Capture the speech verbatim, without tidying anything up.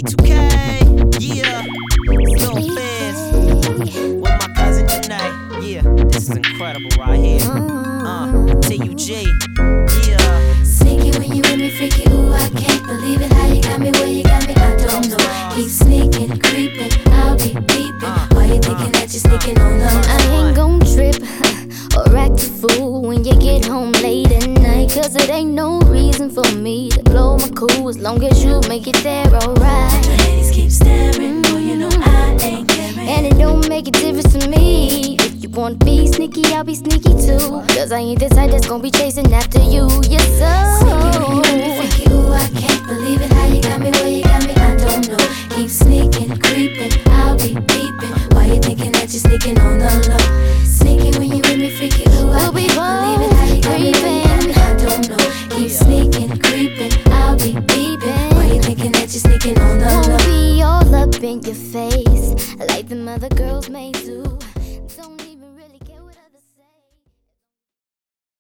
two K, yeah. Lil Fizz with my cousin Janae. Yeah, this is incredible right here. Uh, T U G, yeah. Sneaky when you with me, freaky, ooh, I can't believe it. How you got me, where you got me, I don't know. Keep sneaking, creeping, I'll be peeping. Why you thinking that you're sneaking on the I ain't gon' trip or act a fool when you get home late at night, cause it ain't no reason for me to blow my cool as long as you make it there alright. ladies keep staring, boy, you know I ain't caring. And it don't make a difference to me. If you wanna be sneaky, I'll be sneaky too, cause I ain't the type that's gonna be chasing after you. You're so Sneaky when you with me, freaky, ooh, I can't believe it. How you got me, where you got me, I don't know. Keep sneaking, creeping, I'll be peeping. Why you thinking that you're sneaking on the low? Sneaky when you with me, freaky, ooh, I We'll be can't believe it. How you got me, where you got me, I don't know. Keep sneaking, creeping, I'll be peeping. Why you thinking that you're sneaking on the Won't low? be all up in your face like the other girls may do.